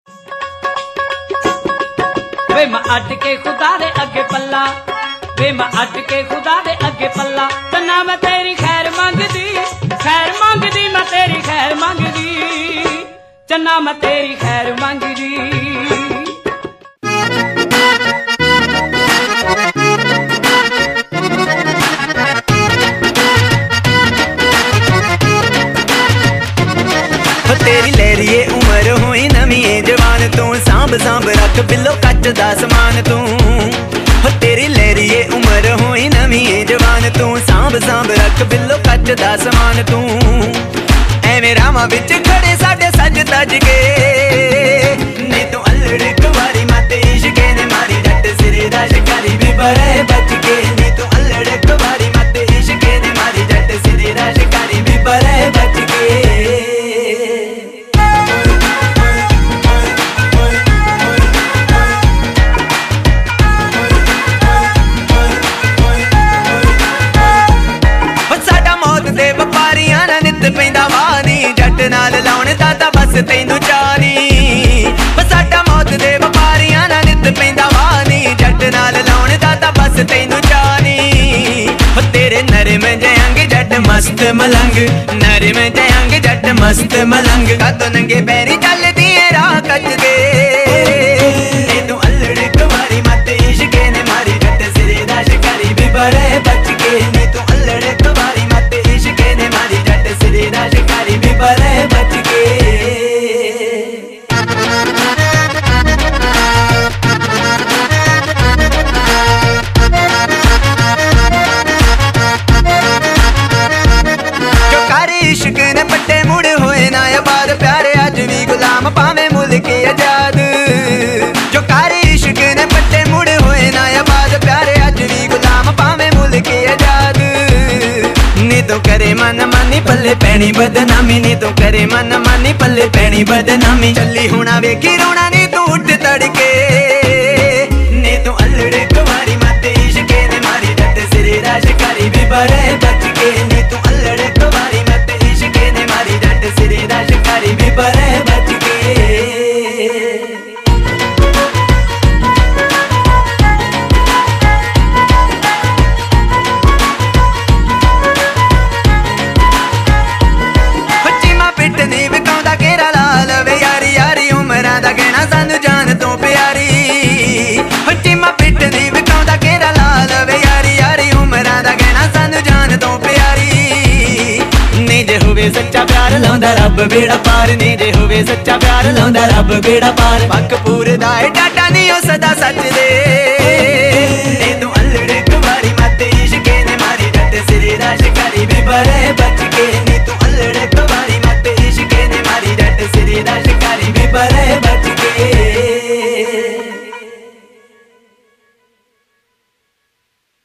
वे मैं अट के खुदा दे अगे पल्ला, वे मैं अट के खुदा दे अगे पल्ला। चन्ना मैं तेरी खैर मंगदी, मैं तेरी खैर मंगदी, चन्ना मैं तेरी खैर मंगदी। तेरी लहरिए उमर हुई नवी जवान तू, सांभ सांभ रख बिलो कच दा समान तू। तेरी लहरिए उमर हुई नवी जवान तू, सांभ सांभ रख बिलो कच दा समान तू। एवें रावां विच खड़े साडे सज तज के, नी तू अल्लड़ कुवारी मत इश्के ने मारी, जट सिरे दा शिकारी भी बड़े बच के। नी तू अल्लड़ कुवारी मत इश्के ने मारी, जट सिरे दा शिकारी भी बड़े बच के। पैंदा वानी जट नाल लाउण दा तां बस तैनू चानी, साडा मौत दे व्यापारियां नाल नित पैंदा वानी, जट नाल लाउण दा तां बस तैनू चानी। तेरे नरम जयंग जट मस्त मलंग, नरम जयंग जट मस्त मलंग। कदों नंगे पैरी चलदी राह कच के, तू अल्लड़ कुवारी मत इश्के ने मारी, जट सिरे दा शिकारी भी बड़े बच के। नी तू अल्लड़ कुवारी मत इश्के ने मारी, जट सिरे दा शिकारी भी बड़े बच के। जो कारी इश्क ने पट्टे मुड़ होए ना आबाद, प्यारे अज भी गुलाम पावे मुल्क आजाद। जो कारी इश्क ने पट्टे मुड़ होए ना आबाद, प्यारे अज भी गुलाम पावे मुल्क आजाद। नी तो करे मन मानी पल्ले पैनी बदनामी, नी तो करे मन मानी पल्ले पैनी बदनामी। चली होना वेखी रोना नी तू उठ तड़के, नी तू अल्लड़ कुवारी मत इश्के ने मारी, जट सिरे दा शिकारी भी बड़े बच के। नी तू अल्लड़ कुवारी मत इश्के ने मारी, जट सिरे दा शिकारी भी बड़े बच के। सानू जान तो प्यारी चिमा पिट दी विकाउंदा केरा लाल वे यारी, यारी उमरां दा कहना सानू जान तो प्यारी। नी जे होवे सच्चा प्यार लाउंदा रब बेड़ा पार, नी जे होवे सच्चा प्यार लाउंदा रब बेड़ा पार। पक पूरे दा डाटा नी ओ सदा सच दे, नी तू अल्लड़ कुवारी मत इश्के ने मारी, जट सिरे दा शिकारी भी बड़े बच के। नी तू अल्लड़ कुवारी मत इश्के ने मारी, जट सिरे दा शिकारी भी बड़े